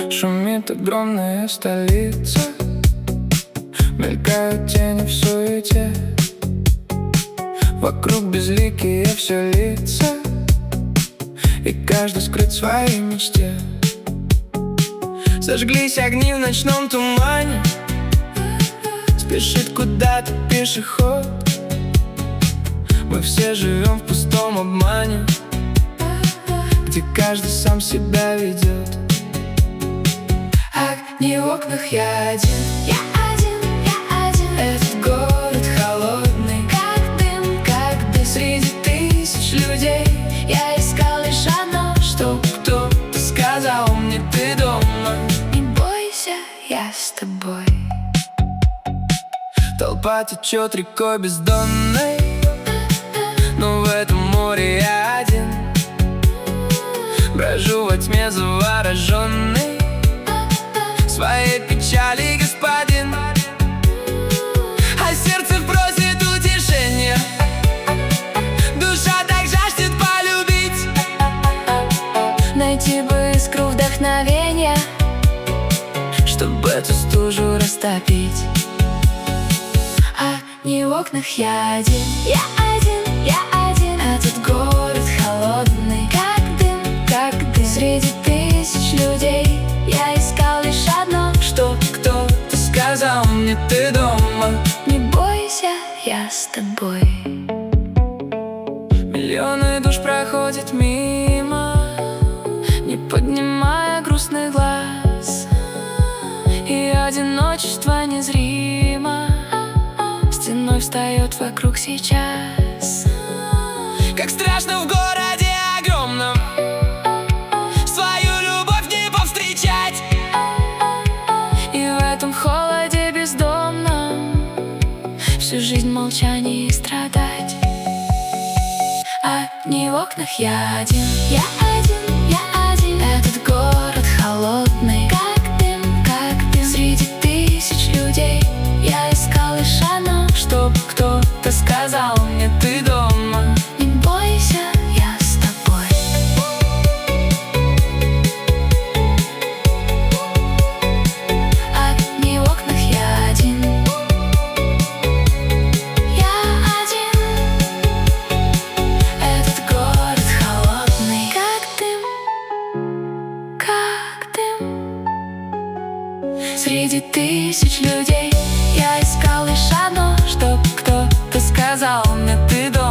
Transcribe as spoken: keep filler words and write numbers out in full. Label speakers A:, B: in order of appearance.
A: Шумит огромная столица, мелькают тени в суете. Вокруг безликие все лица, и каждый скрыт в своей мечте. Зажглись огни в ночном тумане, спешит куда-то пешеход. Мы все живем в пустом обмане, где каждый сам себя ведет. Огни в окнах, я один,
B: Я один, я один.
A: этот город холодный,
B: Как дым,
A: как дым. Среди тысяч людей
B: я искал лишь одно,
A: чтоб кто-то сказал мне: ты дома.
B: не бойся, я с тобой.
A: Толпа течет рекой бездонной, но в этом море я один. Брожу во тьме завороженный, своей печали господин. А сердце просит утешения, душа так жаждет полюбить.
B: Найти бы искру вдохновения,
A: чтобы эту стужу растопить.
B: огни в окнах, я один, я один, я один.
A: Этот город холодный,
B: Как дым,
A: как дым.
B: среди тысяч людей я искал лишь одно,
A: Чтоб кто-то сказал мне: ты дома.
B: не бойся, я с тобой.
A: Миллионы душ проходят мимо, не поднимая грустных глаз, и одиночество незримо стеной встает вокруг сейчас. Как страшно в городе огромном свою любовь не повстречать, и в этом холоде бездомном всю жизнь в молчании страдать.
B: Огни в окнах, я один, я один, я один.
A: Этот город холодный,
B: Как дым,
A: как дым.
B: среди тысяч людей я искал лишь одно,
A: Чтоб кто-то сказал мне: ты дома.
B: не бойся, я с тобой. Огни в окнах, я один, я один.
A: Этот город холодный,
B: Как дым, как дым.
A: среди тысяч людей я искал лишь одно, чтоб кто-то сказал мне: ты дома.